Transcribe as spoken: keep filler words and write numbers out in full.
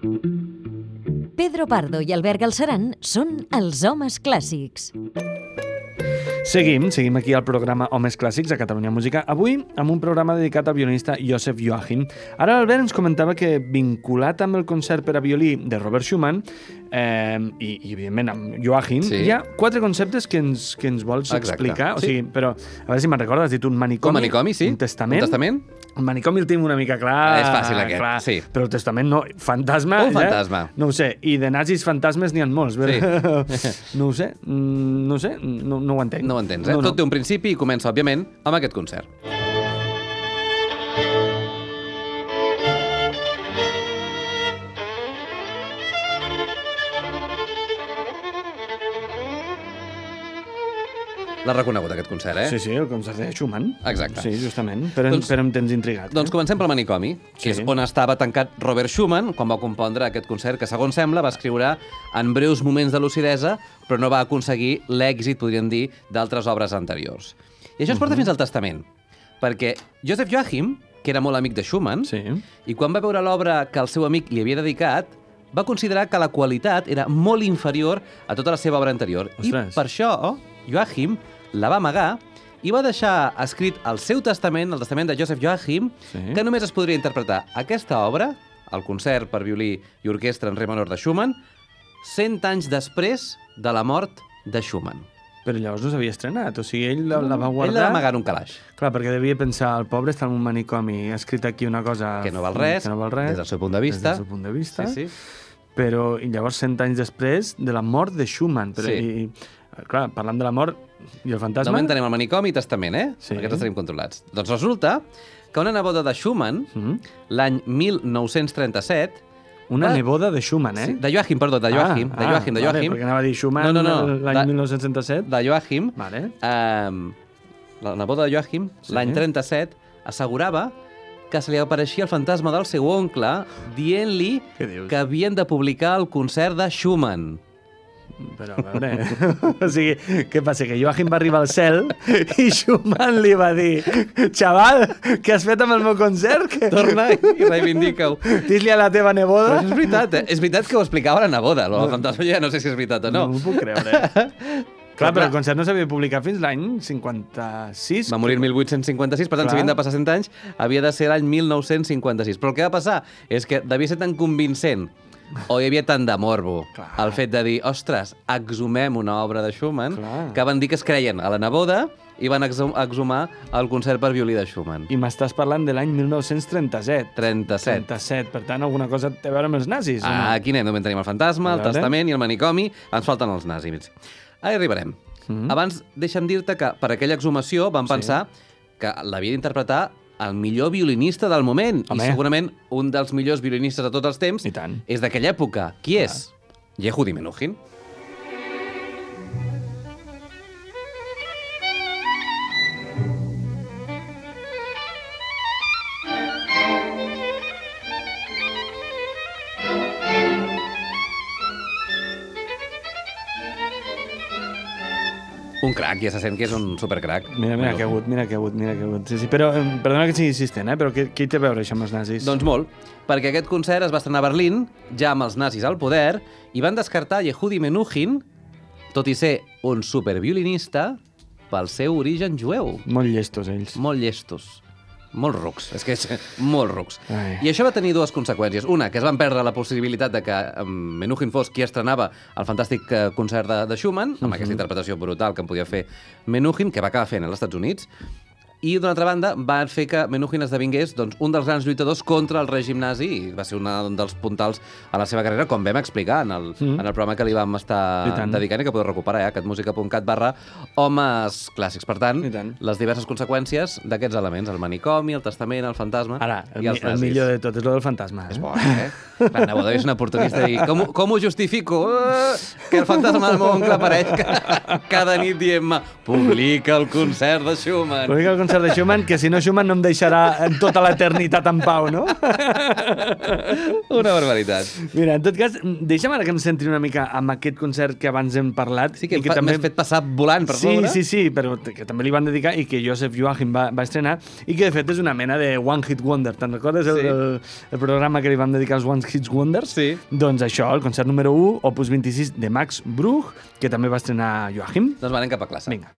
Pedro Pardo i Albert Galceran són els homes clàssics. Seguim, seguim aquí al programa Homes Clàssics a Catalunya Música, avui amb un programa dedicat al violinista Joseph Joachim. Ara l'Albert ens comentava que vinculat amb el concert per a violí de Robert Schumann eh, i, i evidentment amb Joachim, sí. hi ha quatre conceptes que ens, que ens vols Exacte. explicar. O Sí. sigui, però, a veure si me'n recordes, has dit un manicomi, Un manicomi, sí. un testament. Un testament. El manicomi el tinc una mica clar. És fàcil, aquest, clar, sí. Però el testament no. Fantasma... Un fantasma. Eh? No ho sé. I de nazis fantasmes n'hi ha molts. Sí. No ho sé. Mm, no ho sé. No, no ho entenc. No ho entens, eh? No, Tot no. té un principi i comença, òbviament, amb aquest concert. L'has reconegut, aquest concert, eh? Sí, sí, el concert de Schumann. Exacte. Sí, justament. Però, Doncs- però em tens intrigat. Doncs comencem pel manicomi, que Sí. és on estava tancat Robert Schumann quan va compondre aquest concert que, segons sembla, va escriure en breus moments de lucidesa, però no va aconseguir l'èxit, podríem dir, d'altres obres anteriors. I això ens porta fins al testament, perquè Joseph Joachim, que era molt amic de Schumann, Sí. i quan va veure l'obra que el seu amic li havia dedicat, va considerar que la qualitat era molt inferior a tota la seva obra anterior. Ostres. I per això Joachim la va amagar i va deixar escrit el seu testament, el testament de Joseph Joachim, Sí. que només es podria interpretar aquesta obra, el concert per violí i orquestra en re menor de Schumann, cent anys després de la mort de Schumann. Però llavors no s'havia estrenat, o sigui, ell la, la va guardar... Ell la va amagar en un calaix. Clar, perquè devia pensar, el pobre està en un manicomi, ha escrit aquí una cosa... Que no val res, que no val res des del seu punt de vista. Des del seu punt de vista. Sí, sí. Però, i llavors, cent anys després de la mort de Schumann. Però, Sí. i, clar, parlant de la mort i el De fantasma... moment tenim el manicomi i testament, eh? Sí. Aquests tenim controlats. Doncs resulta que una neboda de Schumann, Mhm. l'any mil nou-cents trenta-set... Una va- neboda de Schumann, eh? Sí, de Joachim, perdó, de Joachim, ah, de Joachim, de Joachim. Vale, perquè anava a dir Schumann No, no, no, l'any de- mil nou-cents trenta-set. De Joachim, Vale. eh, la neboda de Joachim, Sí. l'any trenta-set, assegurava que se li apareixia el fantasma del seu oncle dient-li Què dius? que havien de publicar el concert de Schumann. Però, a veure... o sigui, què passa? Que Joachim va arribar al cel i Schumann li va dir xaval, què has fet amb el meu concert? Que... Torna i reivindica-ho. Dis-li a la teva Però neboda? això és veritat, eh? És veritat que ho explicava la neboda, el fantasma ja no sé si és veritat o No no. m'ho puc creure. Clar, però clar. el concert no s'havia de publicar fins l'any cinquanta-sis. Va morir el mil vuit-cents cinquanta-sis, per tant, Clar. si havien de passar cent anys, havia de ser l'any mil nou-cents cinquanta-sis. Però el que va passar és que devia ser tan convincent o hi havia tant de morbo Clar. el fet de dir, ostres, exhumem una obra de Schumann, Clar. que van dir que es creien a la neboda i van exhum exhumar el concert per violí de Schumann. I m'estàs parlant de l'any mil nou-cents trenta-set. trenta-set. trenta-set. Per tant, alguna cosa té a veure amb els nazis, o no? Ah, aquí anem, només tenim el fantasma, el A veure. testament i el manicomi, ens falten els nazis. Ara hi arribarem. Mhm. Abans, deixa'm dir-te que per aquella exhumació van Sí. pensar que l'havia d'interpretar el millor violinista del moment. Home. I segurament un dels millors violinistes de tots els temps I tant. és d'aquella època. Qui és? Yehudi Menuhin. Un crac, ja se sent que és un supercrac. Mira, mira Bueno, que ha hagut, mira que ha hagut, mira que ha hagut. Sí, sí, però, eh, perdona que sigui insistent, eh? però què, què hi té a veure això amb els nazis? Doncs molt, perquè aquest concert es va estrenar a Berlín, ja amb els nazis al poder, i van descartar Yehudi Menuhin, tot i ser un superviolinista, pel seu origen jueu. Molt llestos, ells. Molt llestos. Molt rucs, és que és molt rucs. Ai. I això va tenir dues conseqüències. Una, que es van perdre la possibilitat de que em, Menuhin fos qui estrenava el fantàstic eh, concert de, de Schumann, amb aquesta interpretació brutal que en podia fer Menuhin, que va acabar fent als Estats Units, i, d'una altra banda, va fer que Menuhin esdevingués doncs, un dels grans lluitadors contra el règim nazi i va ser una, un dels puntals a la seva carrera, com vam explicar en el, Mm. en el programa que li vam estar I tant. dedicant i que podeu recuperar, eh, catmusica punt cat barra homes clàssics. Per tant, I tant. les diverses conseqüències d'aquests elements, el manicomi, el testament, el fantasma Ara, el, i mi- els el nazis. millor de tot és lo del fantasma. És Eh? bo, eh? La neboda és una oportunista de dir, com, ho- com ho justifico? Uh, que el fantasma del meu oncle apareix ca- cada nit dient-me publica el concert de Schumann. Publica el concert concert de Schumann, que si no Schumann no em deixarà en tota l'eternitat en pau, no? Una barbaritat. Mira, en tot cas, deixa'm ara que em centri una mica amb aquest concert que abans hem parlat. Sí, que, i que fa, també m'has fet passar volant per sí, sobre. Sí, sí, però que també li van dedicar i que Joseph Joachim va, va estrenar i que de fet és una mena de One Hit Wonder. Te'n recordes el, Sí. el, el programa que li vam dedicar als One Hit Wonders? Sí. Doncs això, el concert número u, opus vint-i-sis de Max Bruch, que també va estrenar Joachim. Doncs va, anem cap a classe. Vinga.